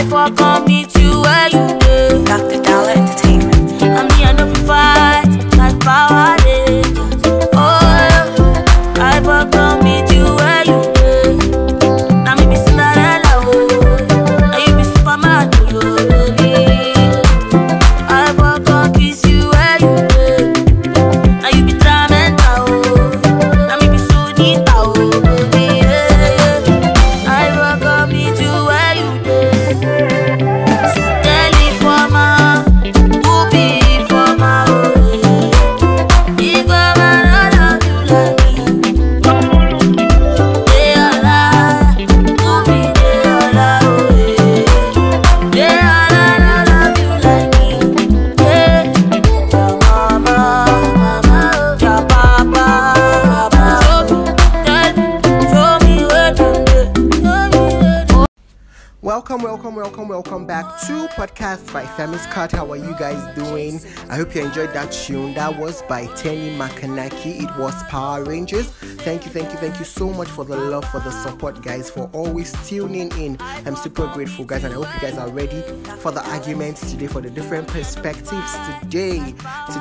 for come meet you where you live. Dr. Dollar Entertainment. I'm the end of the fight, like Power Rangers. Oh, I for come meet you where you live. Now me be Cinderella, oh, and you be Superman, oh, baby. I for come kiss you where you live. Now you be Tramenta, oh, now me be Sunita, oh, baby. I for come meet you where you live. So tell it for my, who be for my, oh, if I love you like me, they all lie, who be they all lie, oh, they all lie, love you like me, yeah. Your mama, mama, your papa, show me where you live. Welcome back to Podcast by Femis Cut. How are you guys doing? I hope you enjoyed that tune. That was by Tenny Makanaki. It was Power Rangers. Thank you so much for the love, for the support, guys, for always tuning in. I'm super grateful, guys, and I hope you guys are ready for the arguments today, for the different perspectives today.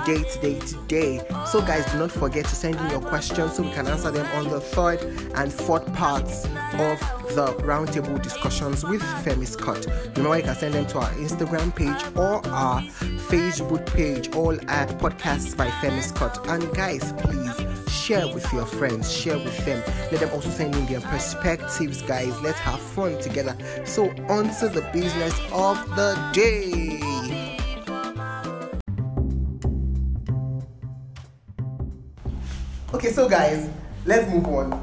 So guys, do not forget to send in your questions so we can answer them on the third and fourth parts of the roundtable discussions with Femis Cut. Remember, you can send them to our Instagram page or our Facebook page, all at Podcasts by Femis Cut. And guys, please share with your friends, share with them. Let them also send in their perspectives, guys. Let's have fun together. So on to the business of the day. Okay, so guys, let's move on.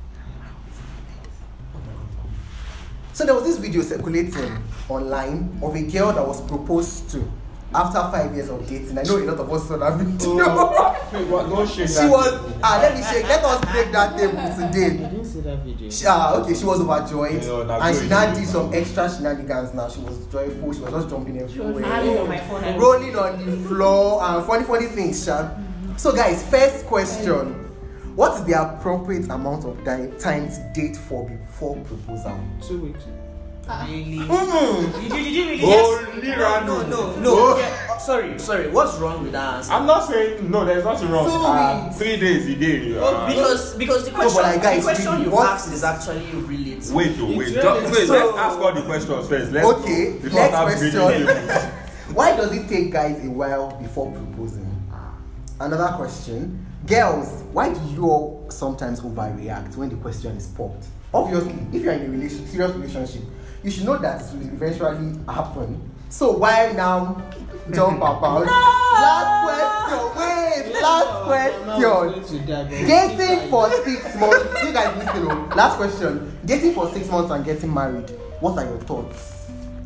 So there was this video circulating online of a girl that was proposed to after 5 years of dating. I know a lot of us saw that video. Don't shake She that was table. let us break that table today. I didn't see that video. She was overjoyed, Yeah, and she now did some extra shenanigans. Now she was joyful. She was just jumping everywhere, hanging on my phone. rolling on the floor, and funny things. So guys, first question: what is the appropriate amount of time to date for before proposal? 2 weeks. Really? Did you really? Only random. No. Yeah, sorry. What's wrong with that answer? I'm not saying no. There's nothing wrong. 3 days a day. Because the question, but like, guys, the question you what- asked is actually related. Wait. really- Let's So- ask all the questions first. Okay, before next start question. breaking tables. Why does it take guys a while before proposing? Another question. Girls, why do you all sometimes overreact when the question is popped? Obviously, if you're in a serious relationship, you should know that it will eventually happen. So why now jump about? Last question. Dating for 6 months. You guys listen. Last question. Dating for 6 months and getting married. What are your thoughts?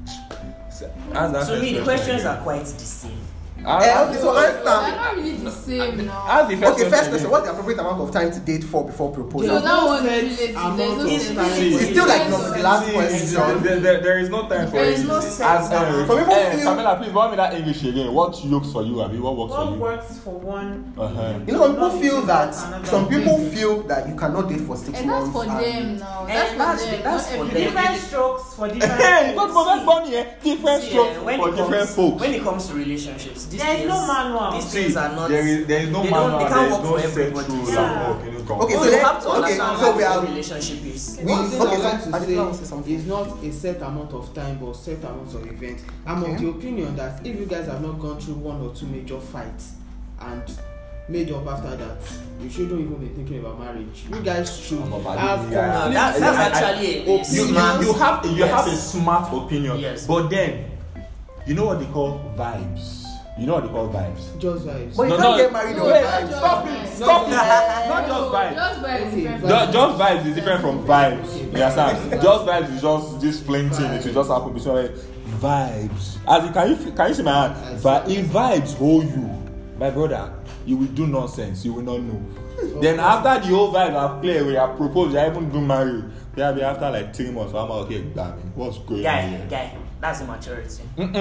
To me, the questions are quite the same. Okay, so They're answer. not really the same now. Ask the first Okay, first question. What's the appropriate amount of time to date for before proposal? So that one Said is related. amount There's no of sense. time. It's still like the last question. There is no time for There it. is no Ask sense. Some people feel- Camilla, please warn me that English again. What yokes for you, Abi? What works for What you? works for one? You know, some people feel that you cannot date for 6 And that's months. for and- them now. And That's for them. that's not for everybody. them. Different strokes for different. Hey, not for that money, different See, strokes when for it different comes- folks. When it comes to relationships, these There is things, no manual. These See, things are not. there is no they manual, they there can't is work no for set everybody. rules. Yeah. Okay, So so you have to okay, understand so what we your are. relationship is. One thing okay, I so like to Adela wants to say something. say is not a set amount of time but set amount of events. I'm of the opinion that if you guys have not gone through 1 or 2 major fights and made up after that, you shouldn't even be thinking about marriage. You guys should have conflict. That's actually a smart. You have a smart opinion. Yes. But then, you know what they call vibes. Just vibes. But you can't get married on vibes. Stop it. Not just vibes. Just vibes. Okay, Different. Just vibes is different from vibes. You understand? Just vibes is just this plain thing. It will just happen between vibes. As in, can you see my hand? But if vibes hold you, my brother, you will do nonsense. You will not know. Then after the whole vibe are clear, we are proposed, you even do marry. Yeah, be after like 3 months. I'm okay, what's going on here? Guy, that's immaturity.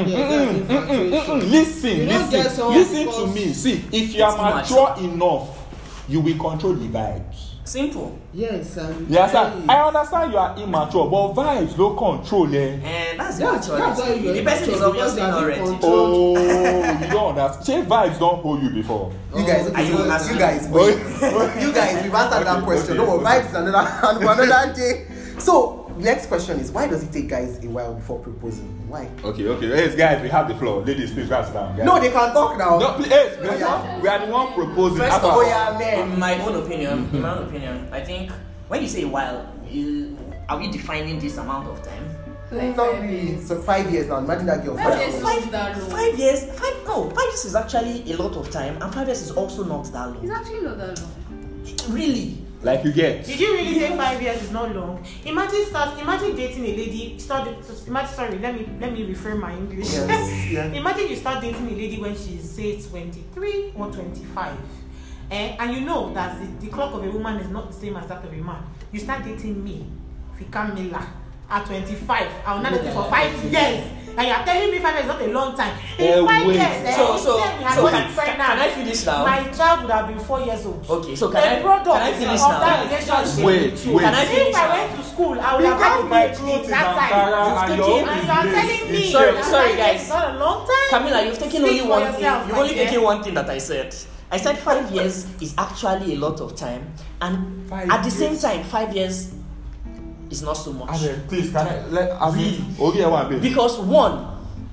Listen to me. See, if you It's are mature enough, you will control the vibes. Simple. Yes, and Yes, sir. I understand you are immature, but vibes don't control, eh? And that's That's why maturity. you're The person is immature, obviously because not they are ready. controlled. Oh, you don't understand. Say vibes don't hold you before. You guys, Are okay, you so asking? you guys, wait. You guys, we've answered that Okay, question. okay, No, okay. vibes is another day. So, next question is, why does it take guys a while before proposing? Why? Okay. Hey, guys, we have the floor. Ladies, please guys down. Guys. No, they can talk now. No, please. Hey, Oh, yeah. we are the one proposing. First After- of all, Oh, yeah, man. in my own opinion, I think when you say a while, are we defining this amount of time? Like Not 5 really. years. So 5 years now. Imagine that girl. 5 years years. is not that long. 5 years? 5 years is actually a lot of time, and 5 years is also not that It's long. actually not that long. Really? Like you get. Did you really say 5 years is not long? Imagine dating a lady. Let me reframe my English. Yes, yeah. Imagine you start dating a lady when she's say 23 or 25. And you know that the clock of a woman is not the same as that of a man. You start dating me, Fika Miller, at 25. I will not date you for 5 years. And you are telling me 5 years is not a long time. In 5 wait. years, So can I finish now? My child would have been 4 years old. Okay, so The product can I finish of now? that relationship. Wait. Can I finish If I now? went to school, I would have had my PhD that time. and You've your taken- And you are telling me Sorry, that sorry, 5 years guys. is not a long time. Camila, you've taken Speak only for one yourself, thing. You've my only dear. taken one thing that I said. I said 5 years is actually a lot of time, and 5 at the same years. time, 5 years is not so much. Please, can I let Avi? Okay, one bit. Because one,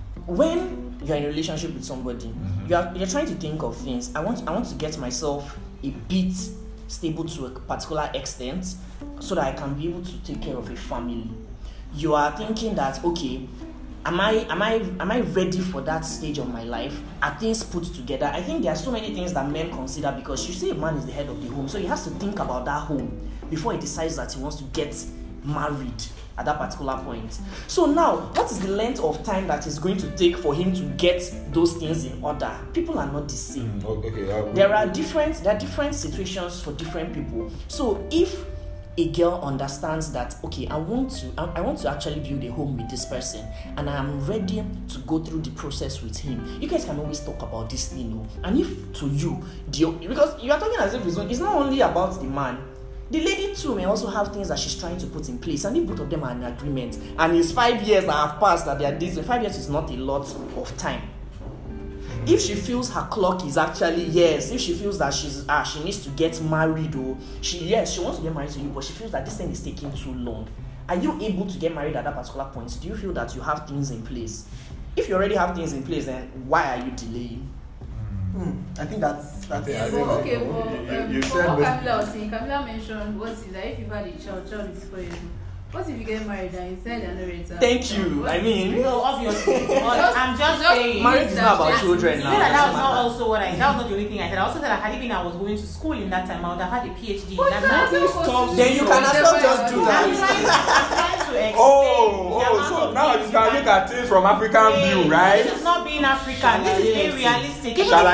when you're in a relationship with somebody, you're trying to think of things. I want to get myself a bit stable to a particular extent, so that I can be able to take care of a family. You are thinking that, okay, am I ready for that stage of my life? Are things put together? I think there are so many things that men consider, because you say a man is the head of the home, so he has to think about that home before he decides that he wants to get married at that particular point. So now, what is the length of time that is going to take for him to get those things in order? People are not the same. Okay. There are different situations for different people. So if a girl understands that, okay, I want to actually build a home with this person, and I am ready to go through the process with him, you guys can always talk about this thing. And if to you, because you are talking as if it's not only about the man, the lady too may also have things that she's trying to put in place, and if both of them are in agreement, and it's 5 years that have passed that they are dating, 5 years is not a lot of time. If she feels her clock is actually if she feels that she needs to get married, or she wants to get married to you, but she feels that this thing is taking too long, are you able to get married at that particular point? Do you feel that you have things in place? If you already have things in place, then why are you delaying? I think that's Yeah, it. well, okay, you for said what this- Camila was saying, Camila mentioned what is that if you've had a child is 4 years old. What if you get married and you said you're not ready to have Thank a child? you. What I mean, No, obviously. I'm just saying. marriage is not about Just- children You now. know that Doesn't was not matter. also what I. That was not the only thing I said. I also said that had it been I was going to school in that time, I would have had a PhD. But That's you not. are not supposed to Then you do can whatever also just you do want. that. I'm trying to explain. Oh, the amount so of now things you can look at things from African view, right? This is not being African. This is being realistic. Even Shall if I?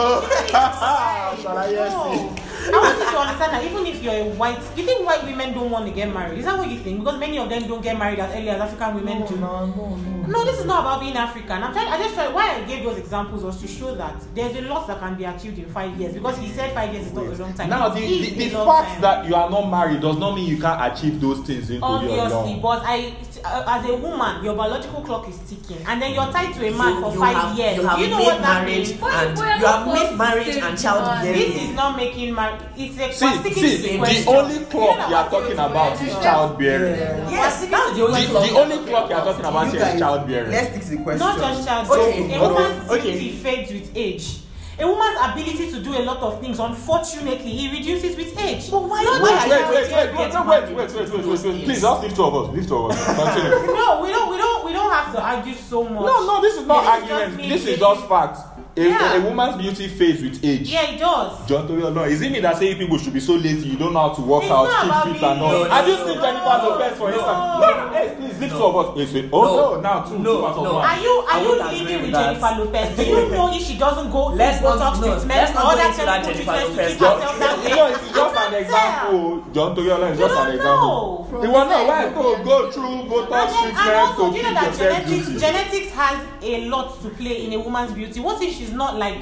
you're- Shall I yes? No. I want you to understand that even if you're a white, you think white women don't want to get married? Is that what you think? Because many of them don't get married as early as African women do. No, this is not about being African. Why I gave those examples was to show that there's a lot that can be achieved in 5 years. Because he said 5 years is not a long time. Now, It is the a long fact time. that you are not married does not mean you can't achieve those things into your Obviously, long. but as a woman, your biological clock is ticking, and then you're tied to a man for 5 years. You have Do you know made what that marriage means? But and you are you not have forced made to marriage stay and with child man. bearing. This is not making marriage. It's a sticking to See, the question. only clock you are talking about is childbearing. Yes, that's the only The only clock you are talking about You here is guys, childbearing. let's stick to the question. Not just child. Okay, A woman's okay. beauty fades with age. A woman's ability to do a lot of things, unfortunately, he reduces with age. But why? Not why just- are you waiting to get married? Wait. Please, just leave two of us. Continue. No, we don't have to argue so much. No, this is not This is just argument. me This is making- just fact. Yeah. A woman's beauty fades with age. Yeah, it does. John Toyo, no, is it me that say people should be so lazy? You don't know how to work It's out, not about keep fit being and all. lazy. Have you seen No, Jennifer no, Lopez for no. instance? No, hey, please, leave two of us. Wait. No, now two parts of no. one. Are you I won't agree living with with that. Jennifer Lopez? Do you know if she doesn't go Let's through not- Botox no, treatment let's not or go that into that chemical Jennifer treatment to Lopez. keep herself that way? No, it's just an example. John Toyo is just an example. From You want to the why side, to go through Botox And treatment also, to do you keep know that yourself beauty? genetics has a lot to play in a woman's beauty? What if she's not like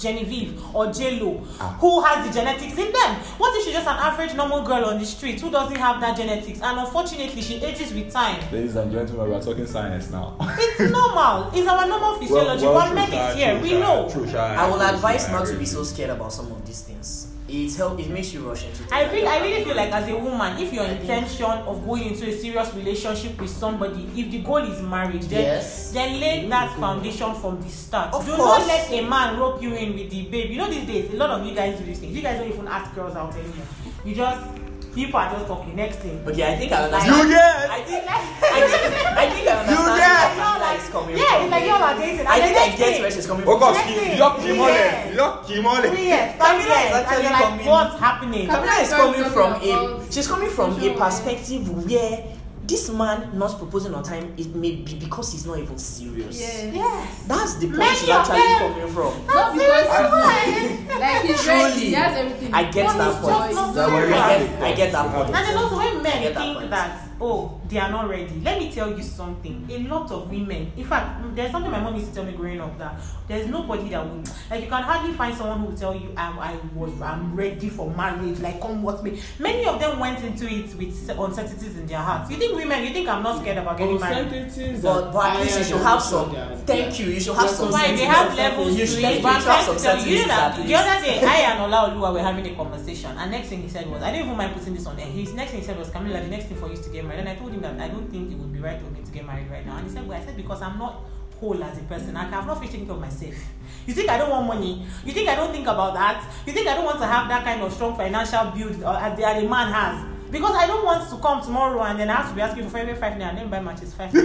Genevieve or J-Lo who has the genetics in them? What if she's just an average normal girl on the street who doesn't have that genetics, and unfortunately she ages with time? Ladies and gentlemen, we are talking science now. It's normal. It's our normal physiology. One man is here. We know. I will advise not to be so scared about some of these things. It makes you rush into it. I really feel like as a woman, if your intention of going into a serious relationship with somebody, if the goal is marriage, then lay that foundation from the start. Do not let a man rope you in with the babe. You know these days, a lot of you guys do these things. You guys don't even ask girls out anymore. You just people are just talking. Next thing. Okay, I think I understand. I think I understand where Kamila is coming from. Yeah, it's like y'all are dating. I think I get where she's coming from. Kamila is actually coming. What's happening? Kamila is coming from she's coming from a perspective where this man not proposing on time, it may be because he's not even serious. Yes. That's the point she's actually coming from. Not because like he's ready, he has everything. I get that point. I get that point. And then also when men think that, oh, they are not ready. Let me tell you something. A lot of women, in fact, there's something my mom used to tell me growing up, that there's nobody that will, like, you can hardly find someone who will tell you, I'm ready for marriage, like, come what me. Many of them went into it with uncertainties in their hearts. You think I'm not scared about getting married? But at least you should have some. Thank you. You should have some. Fine, they have levels to it. But I'm trying to tell you, the other day, I and Ola Oluwa were having a conversation, and next thing he said was, I didn't even mind putting this on air. His next thing he said was, Kamila, the next thing for you is to get married. And I told him that I don't think it would be right for me to get married right now. And he said, well, I said, because I'm not whole as a person. I have not finished taking care of myself. You think I don't want money? You think I don't think about that? You think I don't want to have that kind of strong financial build that a man has? Because I don't want to come tomorrow and then I have to be asking for every 5 and then buy matches 5. No!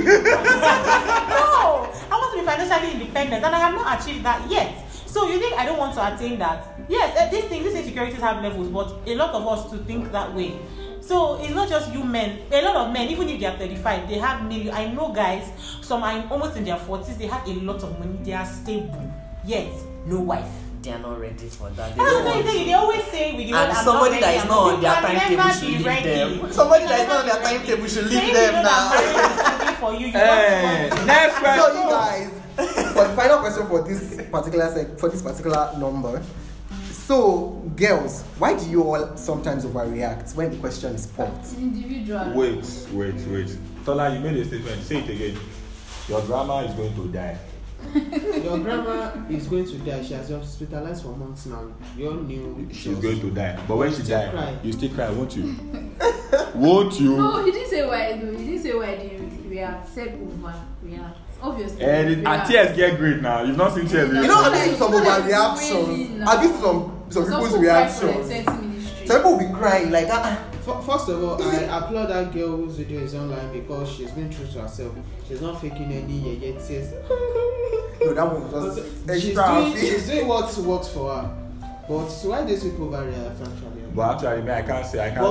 I want to be financially independent and I have not achieved that yet. So you think I don't want to attain that? Yes, these insecurities have levels, but a lot of us to think that way. So it's not just you men. A lot of men, even if they are 35, they have millions. I know guys, some are almost in their 40s, they have a lot of money, they are stable, yet no wife. They are not ready for that. They always say with you, and somebody that is not on their timetable should leave them. Somebody that is not on their timetable should leave them now. For you, next question. So you guys, for the final question for this particular number. So, girls, why do you all sometimes overreact when the question is pumped? Individual. Wait. Tola, you made a statement. Say it again. Your grandma is going to die. Your grandma is going to die. She has been hospitalized for months now. You all knew she's going to die. But when she dies, you still cry, won't you? Won't you? No, he didn't say why. He didn't say why did react. Said overreact. Obviously. And tears get great now. You've not seen tears. You know, I've seen some overreactions. I've seen some people's reactions. Some people will be crying like that. First of all, I applaud that girl whose video is online because she's been true to herself. She's not faking any tears. No, that one was just she's doing what works for her. But why these people overreact actually? But actually, I can't say. I can't. Well,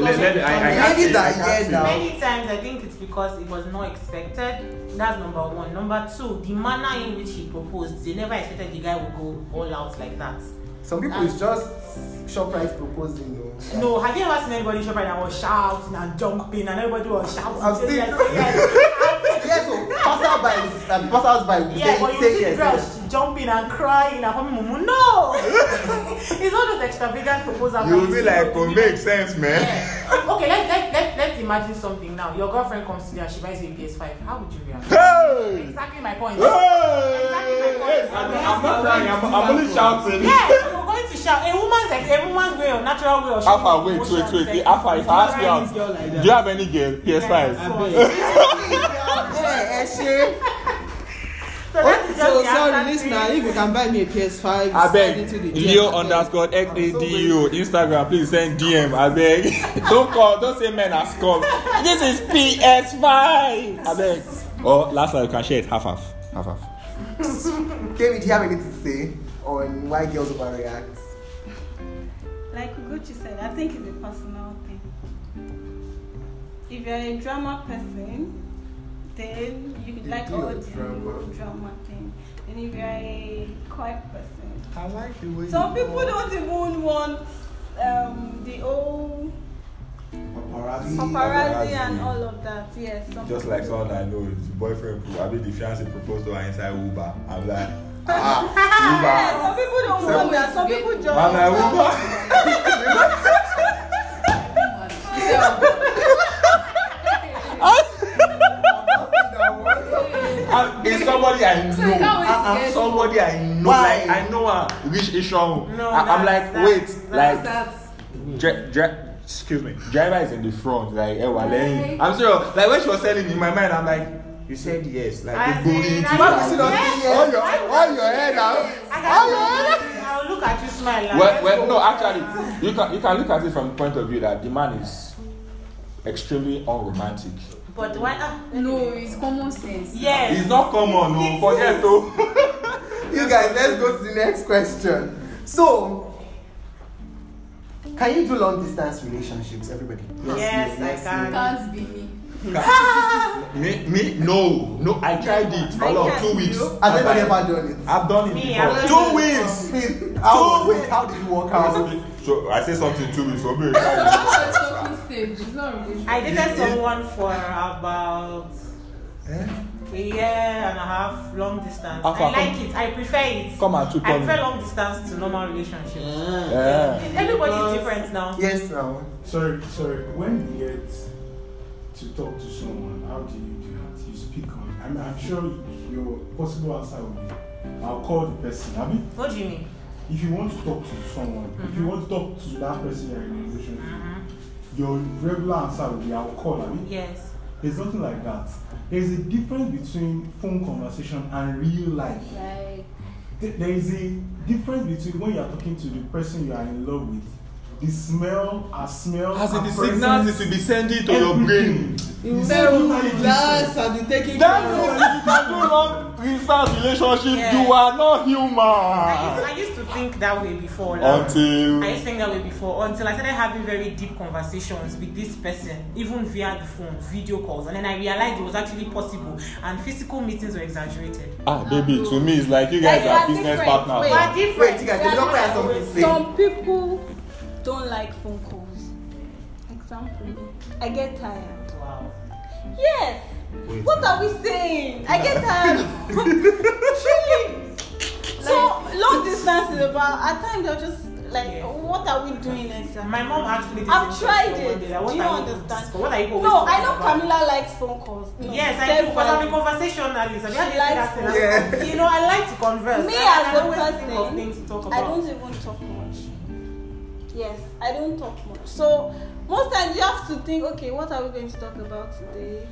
many times I think it's because it was not expected. That's number one. Number two, the manner in which he proposed, they never expected the guy would go all out like that. Some people it's just ShopRite proposing. No, have you ever seen anybody ShopRite that was shouting and jumping and everybody was shouting? I've seen. Yes, so passers-by. Yeah, but you see girls jumping and crying and coming, mumu. No, it's not just extravagant proposal. You'll be like, oh, make sense, man. Yeah. Okay, let's imagine something now. Your girlfriend comes to you and she buys you a PS5. How would you react? Hey! Exactly my point. Hey! I'm not crying. I'm only shouting. Yes, we're going to shout. A woman's way or natural way of shouting. Alpha, wait. Alpha, if I ask you out, do you have any girl? PS5. So sorry, listener, if you can buy me a PS5, I beg. Leo_XADO Instagram, please send DM. I beg. Don't say men are scum. This is PS5. I beg. Or last time you can share it half. Kevin, do you have anything to say on why girls overreact? Like Ugochi said, I think it's a personal thing. If you're a drama person, then you like all the drama thing. And if you're a quiet person, I like the way some people don't even want the old paparazzi and all of that. Yes. Just like someone I know, his boyfriend, the fiancé proposed to her inside Uber. I'm like, Some people don't want that. Some people just. It's somebody I know. Somebody I know. Why? Like I know her. Rich Ishon. No, I'm like, wait, like. That's Excuse me. Driver is in the front, like I'm serious. Like when she was telling me in my mind, I'm like, you said yes, like I the bully. said, All yes. your head now. I'll look at you smile. Well, no, actually, you can look at it from the point of view that the man is extremely unromantic. But why? no, it's common sense. Yes. It's not common, no. Forget though. You guys, let's go to the next question. So, can you do long distance relationships, everybody? Yes, I can. Can't be me. Me? No, I tried it all of 2 weeks. Has anybody ever done it? I've done it Me, before. I've 2 weeks. Please, how did it work out? So I say something 2 weeks. So It's not relationship. I dated someone for about a year and a half, long distance. I like it. I prefer it. Come on, I prefer long distance to normal relationships. Yeah. Everybody's different now. Yes, now. Sorry. When you get to talk to someone, how do you do it? You speak on. I'm sure your possible answer will be, I'll call the person. I mean, What do you mean? if you want to talk to someone, if you want to talk to that person you're in a relationship, your regular answer will be, I'll call. I mean, Yes. there's nothing like that. There's a difference between phone conversation and real life. Like, There is a difference between when you are talking to the person you are in love with. The smell, As in the signals it will be sending to your brain. You relax and be taking care That means if you can do long distance relationship, Yeah. you are not human. I used to think that way before. Like, Until I used to think that way before until I started having very deep conversations with this person, even via the phone, video calls, and then I realized it was actually possible, and physical meetings were exaggerated. baby, to me it's like you guys Like, are we are business different. partners. Wait. We're different. Wait, you guys, you don't have something to say. Some people don't like phone calls. Example, I get tired. Wow. Yes. What are we saying? I get tired. Truly. So long distance is about. At times they're just like, Yeah. what are we doing exactly? My mom actually did I've this tried one it. day, Do like, what you are you understand? What are you always No, talking I know about? Camila likes phone calls. No, Yes, I do, but I'm a conversationalist. Have you had She this likes thing? Yeah. You know, I like to converse. Me I as a always think of person, things to talk I about. don't even talk much. Yes, I don't talk much. So most times you have to think, okay, what are we going to talk about today?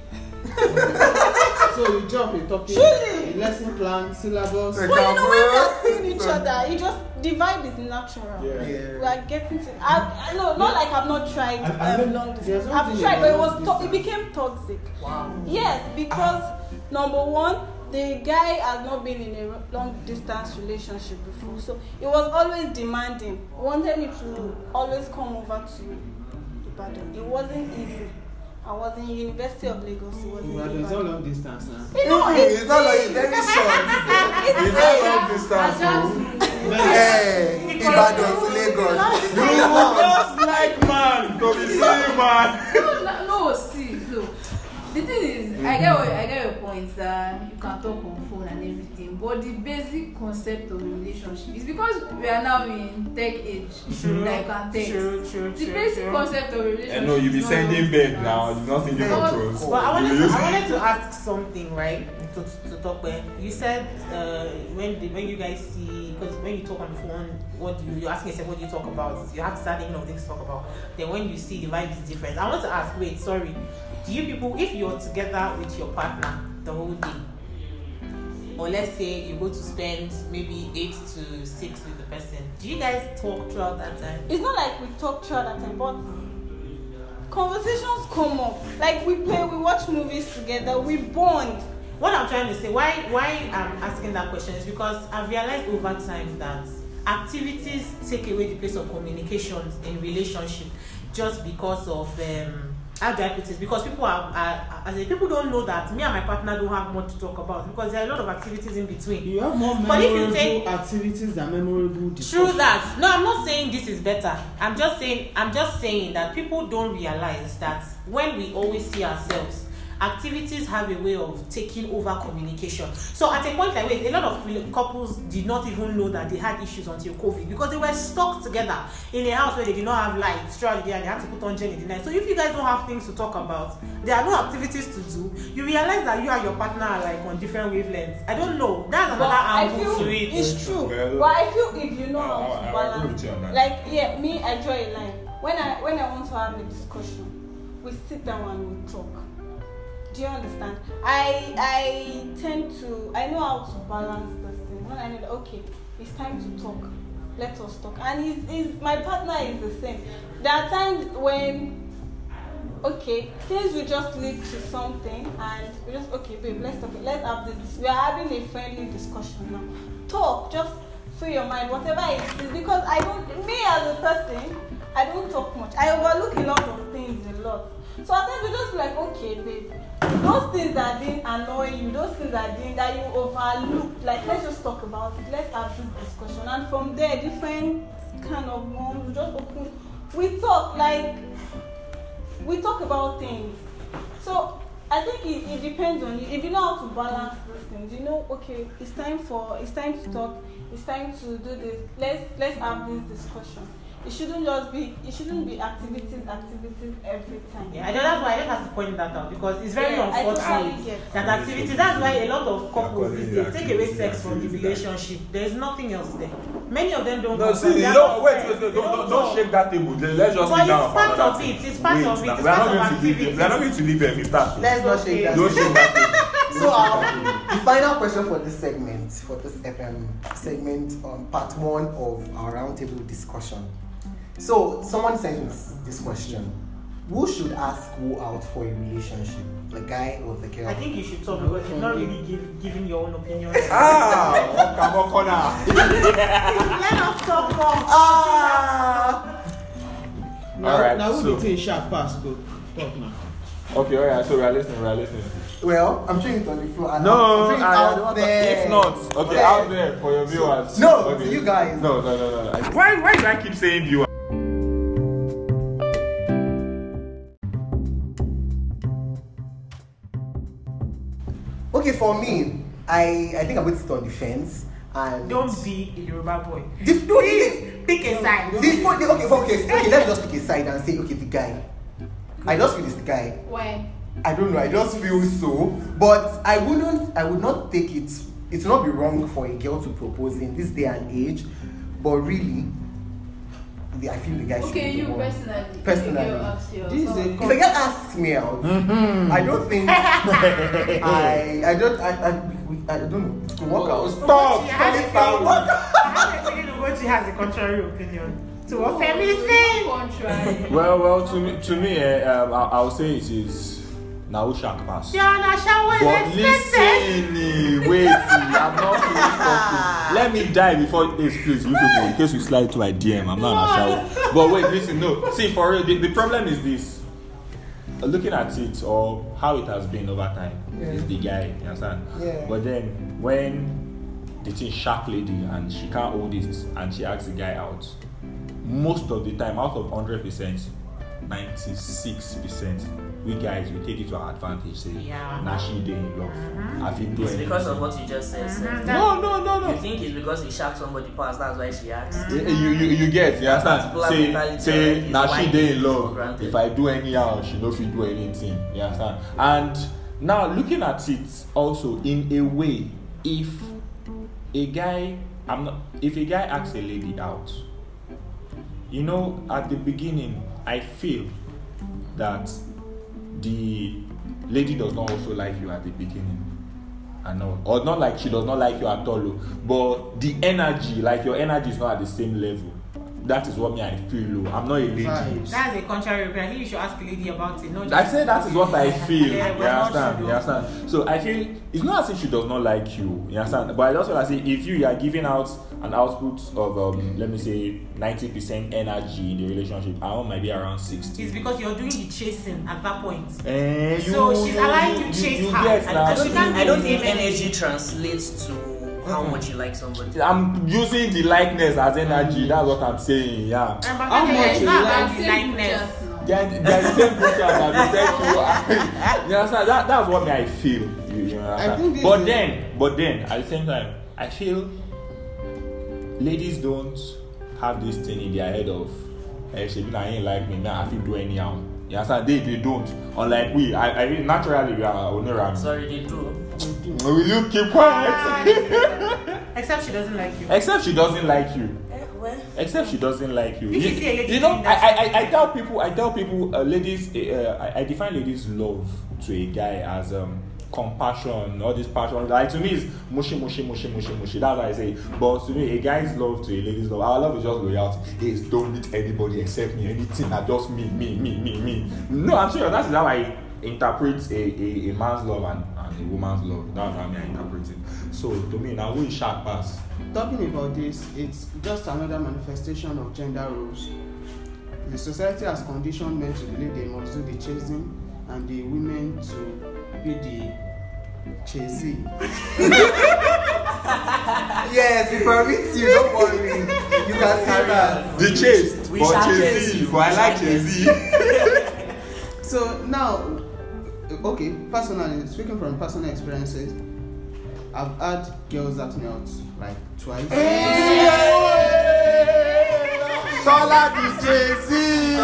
So you jump a topic, Truly. a lesson plan, syllabus. But you know, when we are seeing each other, you just the vibe is natural. Yeah. We are getting to. I know, not like I've not tried And then long there's distance. something I've tried, but it about was long it became toxic. Wow. Yes, because number one, the guy has not been in a long distance relationship before, so it was always demanding. Wanted me to always come over to Ibadan. It wasn't easy. I was in University of Lagos. It was in But there's no Ibadan. long distance now. You know, It's not like it's very short. It's not long distance. Hey, Ibadan to Lagos. You just like man to be seeing man. no, see, look. The thing is, I get your point that you can talk on phone and everything, but the basic concept of a relationship is because we are now in tech age, that you can text. The basic concept of a relationship. I know you be is not sending long bed now, distance. you're not sending But- controls. But I wanted to ask something, right? To talk when you said when you guys see, because when you talk on the phone, you're asking yourself what do you talk about? You have to start thinking of things to talk about. Then when you see the vibe is different. I want to ask, wait, sorry, do you people, if you're together with your partner the whole day, or let's say you go to spend maybe 8 to 6 with the person, do you guys talk throughout that time? it's not like we talk throughout that time, but conversations come up. Like we play, we watch movies together, we bond. What I'm trying to say, why I'm asking that question is because I've realized over time that activities take away the place of communications in relationship just because of how do I put it? Because people people don't know that me and my partner don't have much to talk about because there are a lot of activities in between. You have more But if you memorable take- activities than memorable discussions. True that. No, I'm not saying this is better. I'm just saying that people don't realize that when we always see ourselves activities have a way of taking over communication. So at a point like wait, a lot of couples did not even know that they had issues until COVID because they were stuck together in a house where they did not have lights throughout the day and they had to put on gel in the night. So if you guys don't have things to talk about, there are no activities to do, you realize that you and your partner are like on different wavelengths. I don't know. That's another angle to it. It's true. Well, But I feel if you know how to I agree balance, with you on that. like me, I draw a line. When I want to have a discussion, we sit down and we talk. Do you understand? I know how to balance this thing. When I know that, okay, it's time to talk. Let us talk. And my partner is the same. There are times when, okay, things will just lead to something and we just, okay, babe, let's talk. Let's have this. We are having a friendly discussion now. Talk, just free your mind, whatever it is. Because me as a person, I don't talk much. I overlook a lot of things a lot. So at times we just be like, okay, babe, those things that didn't annoy you, those things that you overlooked, like let's just talk about it. Let's have this discussion. And from there, different kind of rooms, we just open. We talk about things. So I think it depends on you. If you know how to balance those things, you know, okay, it's time to talk, it's time to do this. Let's have this discussion. It shouldn't be activities every time. Yeah, I know that's why I just have to point that out because it's very unfortunate that activities. That's why a lot of couples these days take away sex from the relationship. There's nothing else there. Many of them don't. No, see, don't shake that table. Let's just sit down. It's part of it. It's part of it. It's part of activities. We are not going to leave them. Mr. Let's not shake that. Don't shake that table. So the final question for this segment, part 1 of our roundtable discussion. So someone sent this question: who should ask who out for a relationship, the guy or the girl? I think you should talk because you're not really giving your own opinion. Let us talk more. Alright, now so who be sharp pass go talk now. okay, alright, so we are listening. Well, I'm throwing it on the floor. No, I'm throwing it out there. if not, okay, out there for your viewers. No, okay. you guys. No. Why do I keep saying viewers? Okay, for me, I think I'm going to sit on the fence and Don't be a Yoruba boy. Please pick a side. Okay, let's just pick a side and say, okay, the guy. I just feel it's the guy. Why? I don't know, I just feel so. But I would not take it. It would not be wrong for a girl to propose in this day and age. But really, I feel the guy should Okay, be you the one. personally. If a girl asks me out, I don't think I don't know. It could work out. Stop! She has a contrary opinion to what family say. Contrary. Well, to me, I'll say it is now shark pass. But listen, wait, I'm not finished talking. Let me die before this, please, you people, in case you slide to my DM, I'm not in a shower. But wait, listen, no. See, for real, the problem is this. Looking at it or how it has been over time is the guy, you understand? Yeah. But then when the thing shark lady and she can't hold it and she asks the guy out, most of the time, out of 100%, 96%, we guys will take it to our advantage. Say, nah, she dey in love. I feel It's because of what you just said. No. You think it's because he shacked somebody past, that's why she asked. You get, you understand? Say, now she dey in love. Granted. If I do anyhow, she no fit do anything. You understand? And now looking at it also in a way, if a guy asks a lady out, you know, at the beginning, I feel that the lady does not also like you at the beginning. I know, or not like she does not like you at all, but the energy, like your energy is not at the same level. That is what I feel. I'm not a lady. That's a contrary opinion. I think you should ask a lady about it. I say that is what I feel. Yeah, You understand? So I feel it's not as if she does not like you. You understand? But I just want to say, if you are giving out an output of let me say 90% energy in the relationship, I want might be around 60. It's because you're doing the chasing at that point. So she's allowing you chase her. I don't think energy translates to how much you like somebody. I'm using the likeness as energy. That's what I'm saying. Yeah. How much you like likeness? They're the same pictures that we sent you. You understand? That's what I feel. You understand? But then, at the same time, I feel ladies don't have this thing in their head of, hey, Shebi, I ain't like me, now I feel do anyhow. You understand? They don't. Unlike we, I mean, naturally we are honorable. Sorry, they do. Will you keep quiet? Except she doesn't like you. Except she doesn't like you. Well, Except she doesn't like you. If you see a lady You know, doing that, I tell people, ladies, I define ladies' love to a guy as compassion, all this passion. Like to me, is mushy. That's what I say. But to me, a guy's love to a lady's love, our love is just loyalty. Is don't meet anybody except me. Anything that just me. No, I'm serious. That's how I interpret a man's love and a woman's love. That's how I interpret it. So to me, now we sharp pass. Talking about this, it's just another manifestation of gender roles. The society has conditioned men to believe they must do the chasing and the women to be the chasing. Yes, we permit you, don't worry. You can say that. The chase, We but shall chase chase you. you. But I like chase. So now, okay, personally, speaking from personal experiences, I've had girls ask me out like twice. Tola the Jay-Z.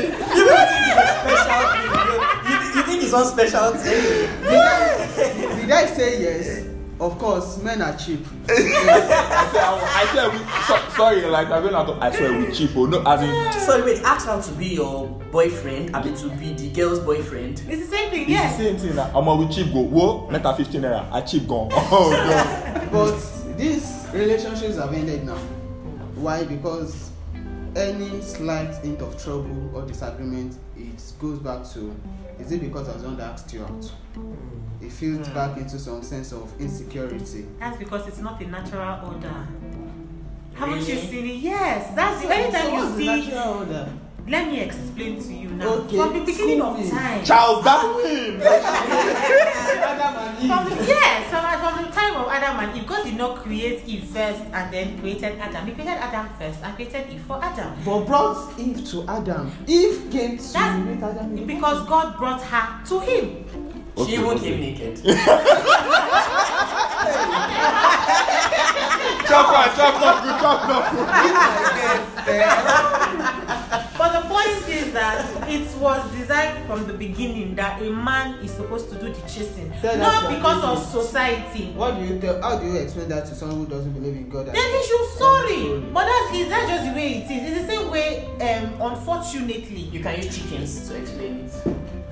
You think it's one special thing? Did I say yes? Of course, men are cheap. I swear sorry, like I'm going out. I swear we cheap. Oh no, as in. Sorry, wait. Ask her to be your boyfriend. I mean, to be the girl's boyfriend. it's the same thing, It's yes. the same thing. I'm a we cheap go. Whoa, let her 15 naira. I cheap gone. Oh no. But these relationships have ended now. Why? Because any slight hint of trouble or disagreement, it goes back to, is it because I was the one that asked you out? It feels back into some sense of insecurity. That's because it's not a natural order. Haven't you Really? seen it? Yes. That's the anytime what's the you see. natural order? Let me explain to you now. Okay, From the beginning of school me. time. Charles Darwin. Adam and Eve. From the time of Adam and Eve, God did not create Eve first and then created Adam. He created Adam first and created Eve for Adam. But brought Eve to Adam. Eve came to meet Adam. Because God brought her to him. She even came naked. Chop. But the point is that it was designed from the beginning that a man is supposed to do the chasing. Tell Not that because to of me. society. What do you tell? How do you explain that to someone who doesn't believe in God? Then he should sorry. But is that just the way it is? It's the same way, unfortunately. You can use chickens to explain it.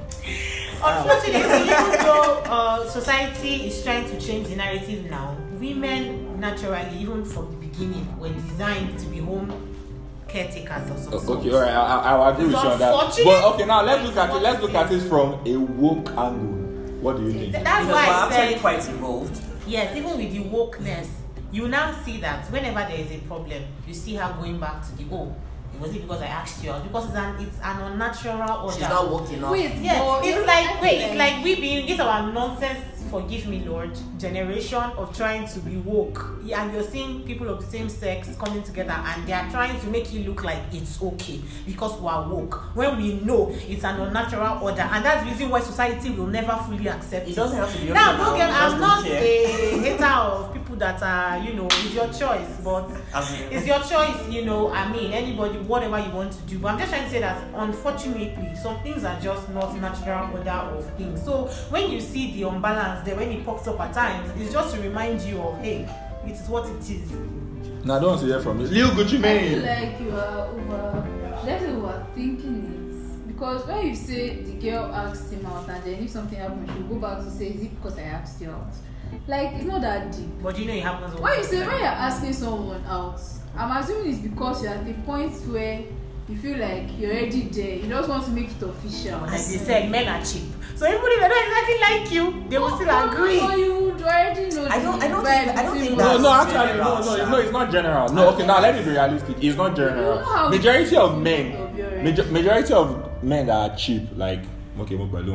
Unfortunately, even though society is trying to change the narrative now, women naturally, even from the beginning, were designed to be home caretakers of some sort. Okay, alright, I agree with you on that. Unfortunate. But okay, now let's look at it from a woke angle. What do you think? That's Because why we're I actually said, quite involved. yes, even with the wokeness, you now see that whenever there is a problem, you see her going back to the was it because I asked you out? Because it's an unnatural order. She's not woken up. Wait, Yes, but it's like we being this our nonsense, forgive me Lord, generation of trying to be woke, and you're seeing people of the same sex coming together and they are trying to make you look like it's okay because we are woke when we know it's an unnatural order, and that's the reason why society will never fully accept It doesn't have to be okay now. now. Don't get, Just I'm don't not care. a hater of people that are, it's your choice, but it's your choice, I mean, anybody, whatever you want to do. But I'm just trying to say that unfortunately, some things are just not natural order of things. So when you see the unbalance there, when it pops up at times, it's just to remind you of, hey, it is what it is. Now, I don't want to hear from you. Lil Gucci I feel Mane. like you are overthinking it. Because when you say the girl asked him out and then if something happens, she'll go back to say, is it because I asked you out? Like, it's not that deep. But it happens all When the time. you're asking someone out, I'm assuming it's because you're at the point where you feel like you're already there. You just want to make it official. Like they said, men are cheap. So even if they don't exactly like you, they will still agree. So you would already know. I don't think No, that's actually, general, no, it's not general. No, okay, now let me be realistic. It's not general. Majority of men that are cheap, like, okay,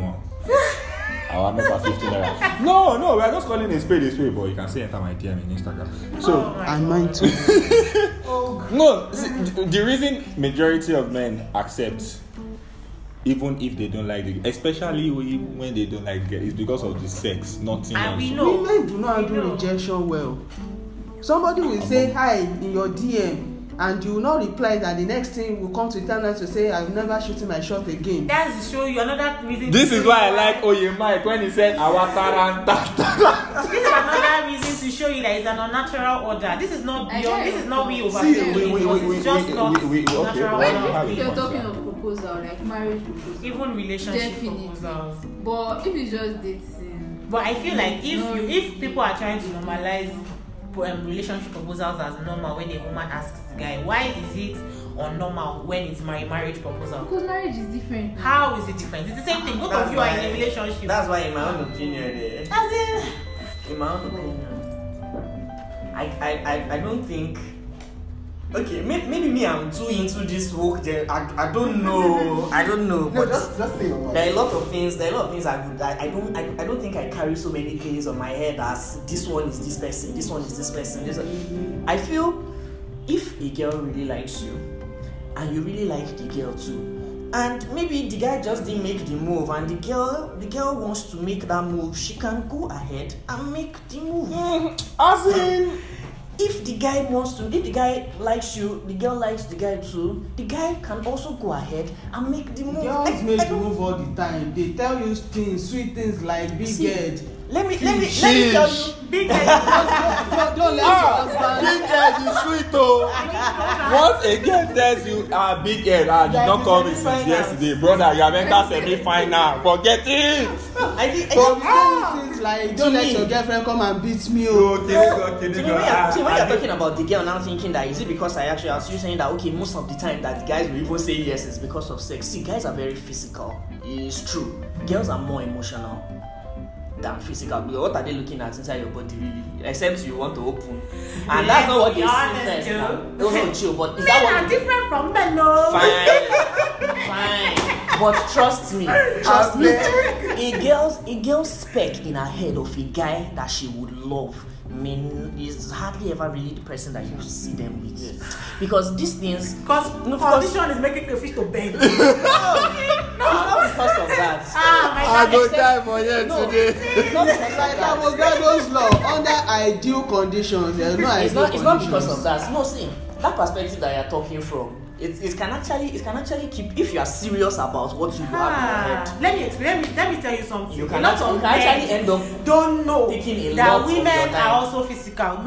I'll make a 15 naira. No, we're just calling a spade, but you can say enter my DM in Instagram. So, And mine too. no, see, the reason majority of men accept even if they don't like the, especially when they don't like the girl, it's because of the sex, nothing And else. we know. Women do not We handle know. rejection well. Somebody will say hi in your DM and you will not reply, that the next thing will come to internet to say I'm never shooting my shot again. That's to show you another reason. This to is show why I you like Oye Mike when he said Awataranta. This is another reason to show you that it's an unnatural order. This is not I beyond. get This is your not point. we over See, here. It's just not okay, natural well, order. how If you you're want talking that? of proposal, like marriage proposal, Even relationship Definitely. proposals. but if it's just dating, But I feel like No. if people are trying to normalize relationship proposals as normal when a woman asks the guy, why is it unnormal when it's marriage proposal? because marriage is different. How is it different? It's the same thing. Both That's of you are in why- a relationship. That's why, in my own opinion, As in my own opinion, I don't think. Okay, maybe me, I'm too into this work. I don't know. I don't know. No, But just say your there are mind. a lot of things. There are a lot of things I don't think I carry so many things on my head as this one is this person, this one is this person. I feel if a girl really likes you and you really like the girl too, and maybe the guy just didn't make the move and the girl wants to make that move, she can go ahead and make the move. As in, If the guy likes you, the girl likes the guy too, the guy can also go ahead and make the move. Girls make the move all the time. They tell you things, sweet things like big See, head. Let me tell you. big Don't let your husband. big head is sweet oh. Once a girl tells you big head, did not call me since yesterday, brother, you have entered semi-final. Forget it. I think Don't say things like don't To let me. your girlfriend come and beat me. Oh. when you're talking about the girl, now thinking that is it because I was you saying that okay, most of the time that the guys will even say yes is because of sex. See, guys are very physical. It's true. Girls are more emotional than physical. Because what are they looking at inside your body really? Except you want to open, and that's not what they be see honest, first. Joe. Now. No, chill. But is Men that are what? different from men, no. Fine. But trust me, a girl's spec in her head of a guy that she would love is hardly ever really the person that you see them with. Because these things, Because condition is making the fish to bend. it's not because of that. My God. die for you No, today. it's not because of Like that. Avogadro's law, under ideal conditions, there's no It's ideal not conditions. because of that. No, see, that perspective that you're talking from, it can actually keep, if you are serious about what you have in your head. Let me explain. Let me tell you something. You A can lot of actually men end up don't know taking a that lot of your women time. are also physical.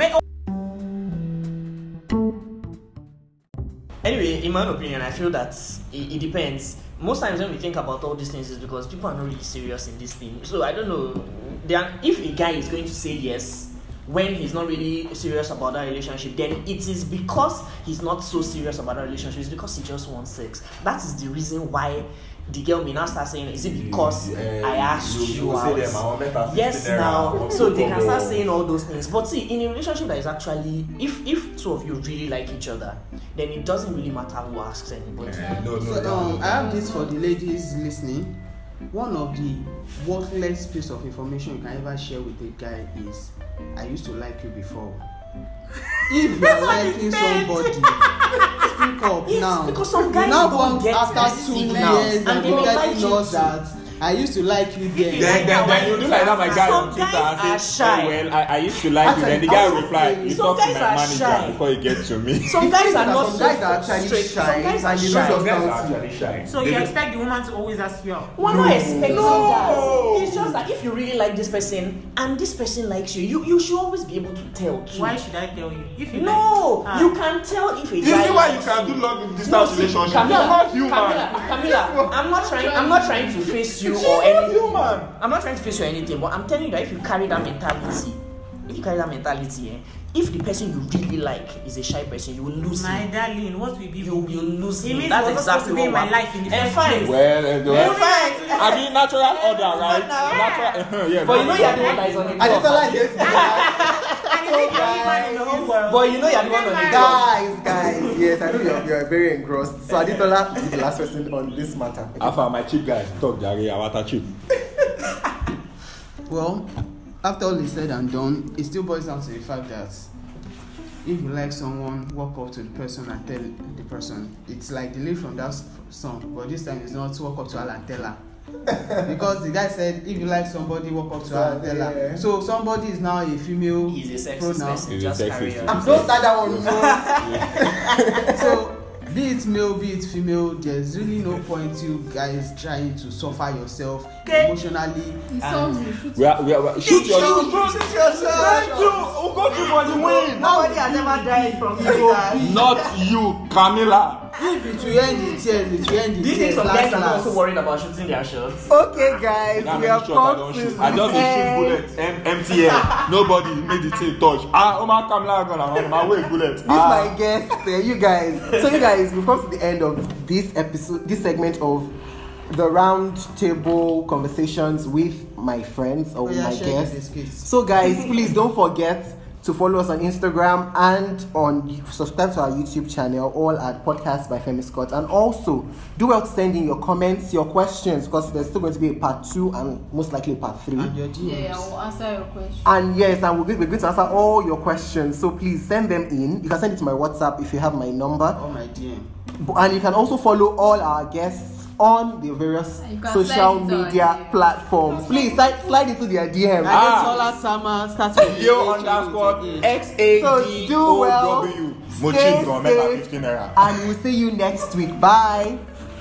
Anyway, in my own opinion, I feel that it depends. Most times when we think about all these things is because people are not really serious in this thing. So I don't know. If a guy is going to say yes when he's not really serious about that relationship, then it is because he's not so serious about that relationship. It's because he just wants sex. That is the reason why the girl may now start saying, is it because I asked you out? Yes, now. So they can start saying all those things. But see, in a relationship that is actually, if two of you really like each other, then it doesn't really matter who asks anybody. So, I have this for the ladies listening. One of the worthless piece of information you can ever share with a guy is, I used to like you before. If you're liking somebody, speak up Yes, now. because some guys You now don't want get after this 2 signal, years and and they you're may like telling you us too. that I used to like you then. Then you do like that, my guy on Some Twitter guys and are say, shy. oh, well, I used to like you. Then the guy Actually, replied, you some talk to guys my are manager shy. before you get to me. Some guys are not Some guys are so actually straight. shy, Some guys are and you shy. don't just actually shy. So you expect the woman to always ask you out? We're not expecting No. that. It's just that if you really like this person and this person likes you, you should always be able to tell too. Why should I tell you? If you No, like, you can tell if a You guy see why you likes can do long No, distance see, relationship? Camila, You're not human. Camila, I'm not trying to face you or anything. human. I'm not trying to face you or anything, but I'm telling you that if you carry that mentality, if the person you really like is a shy person, you will lose my him. darling, what will be? You will lose It him. means That's it was supposed exactly to be in what my life in the first fine. place. Well, Fine. I mean, natural order, right? Now. Natural, yeah. But you know you're the one that is on the top. Aditola is And you think every man in the whole world. But you know you're the one on the top. guys. Yes, I know you're very engrossed. So Aditola is the last person on this matter. Alpha, my cheap guy, talk Jare, Awata cheap. Well, after all is said and done, it still boils down to the fact that if you like someone, walk up to the person and tell the person. It's like the lyric from that song, but this time it's not walk up to her and tell her. Because the guy said if you like somebody, walk up to her and tell her. So somebody is now a female. He's a sexist pronoun. person. Just carry on. I'm don't start that one. So be it male, be it female, there's really no point you guys trying to suffer yourself emotionally. We are shoot yourself. Who got you for the win? Nobody has ever died from you. Not you, Camilla. If it will end in tears, it will end in Do you think tears. some guys are Last. also worried about shooting their shots? Okay, guys, That we have many shots I come don't to shoot. I just dey shoot bullet, empty air. Nobody made the thing touch. Omar Camilla gonna my way bullet. This my guest, you guys. So you guys, we've come to the end of this episode, this segment of the round table conversations with my friends or my guests. So guys, please don't forget to follow us on Instagram and subscribe to our YouTube channel, all at Podcast by Femi Scott. And also, do well to send in your comments, your questions, because there's still going to be a part 2 and most likely a part 3. And your DMs. Yeah, I will answer your question. And yes, and we're going to answer all your questions. So please send them in. You can send it to my WhatsApp if you have my number. Or my DM. And you can also follow all our guests on the various social media platforms. Please slide into their DM. Adetola Sama starts with Yo_XADOW. So do well. Mochin from Mega 15 naira. And we'll see you next week. Bye.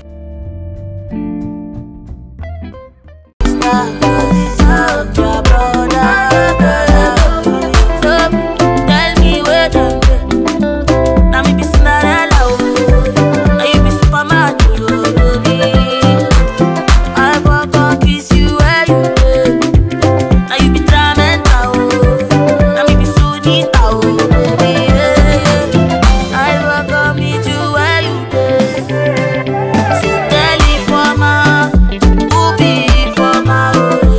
Tell me where them now me be Cinderella, now you be Superman, I walk on kiss you where you dey. Now you be Tramenta, now me be Sunita, I walk on meet you where you dey. So tell me for my, who be for my,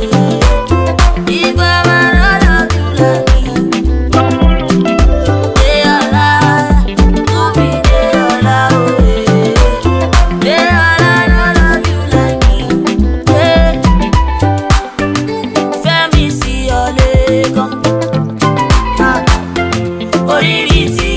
if I love you like me, they are lie, who be they are lie, they are lie, no love you like me, yeah. Femi see your leg on, orí mi ti